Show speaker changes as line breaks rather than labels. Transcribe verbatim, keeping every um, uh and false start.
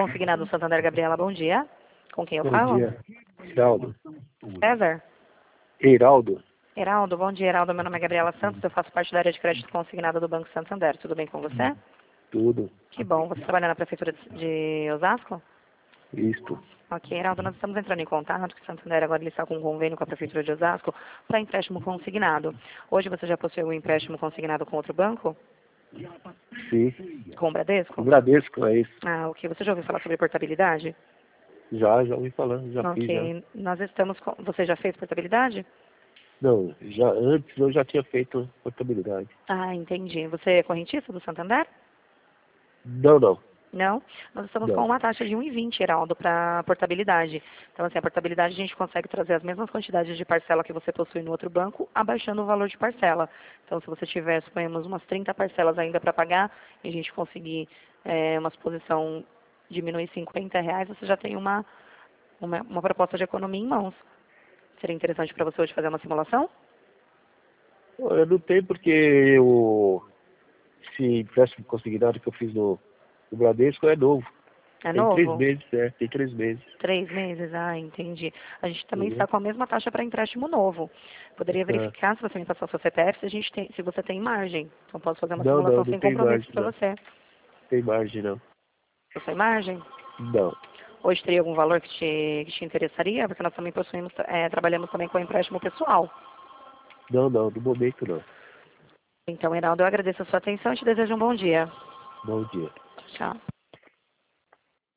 Consignado Santander, Gabriela, bom dia. Com quem eu
Bom
falo?
dia, Heraldo.
César?
Heraldo?
Heraldo, bom dia, Heraldo. Meu nome é Gabriela Santos, eu faço parte da área de crédito consignado do Banco Santander. Tudo bem com você?
Tudo.
Que bom. Você trabalha na Prefeitura de de Osasco?
Isto.
Ok, Heraldo, nós estamos entrando em contato, que o Santander agora ele está com um convênio com a Prefeitura de Osasco para empréstimo consignado. Hoje você já possui um empréstimo consignado com outro banco?
Sim.
Com o Bradesco?
O Bradesco, é isso.
Ah, ok. Você já ouviu falar sobre portabilidade?
Já, já ouvi falando, já fiz, já.
Ok. Nós estamos com... Você já fez portabilidade?
Não, já, antes eu já tinha feito portabilidade.
Ah, entendi. Você é correntista do Santander?
Não, não.
Não? Nós estamos com
Não.
uma taxa de um e vinte, Heraldo, para portabilidade. Então, assim, a portabilidade a gente consegue trazer as mesmas quantidades de parcela que você possui no outro banco, abaixando o valor de parcela. Então, se você tiver, suponhamos, umas trinta parcelas ainda para pagar, e a gente conseguir é, uma exposição diminuir cinquenta reais, você já tem uma, uma, uma proposta de economia em mãos. Seria interessante para você hoje fazer uma simulação?
Eu não tenho porque eu, esse empréstimo consignado que eu fiz no, no Bradesco é novo.
É
Tem três
novo?
meses, é, tem três meses.
Três meses? Ah, entendi. A gente também
Uhum.
está com a mesma taxa para empréstimo novo. Poderia
Tá.
verificar, se você me passar o seu C P F, se, a gente tem, se você tem margem. Então, posso fazer uma
Não, não,
simulação
não
sem
tem
compromisso
margem,
para
não.
você.
Tem margem, não.
Você tem margem?
Não.
Hoje teria algum valor que te, que te interessaria? Porque nós também possuímos, é, trabalhamos também com empréstimo pessoal.
Não, não, no momento não.
Então, Heraldo, eu agradeço a sua atenção e te desejo um bom dia.
Bom dia.
Tchau.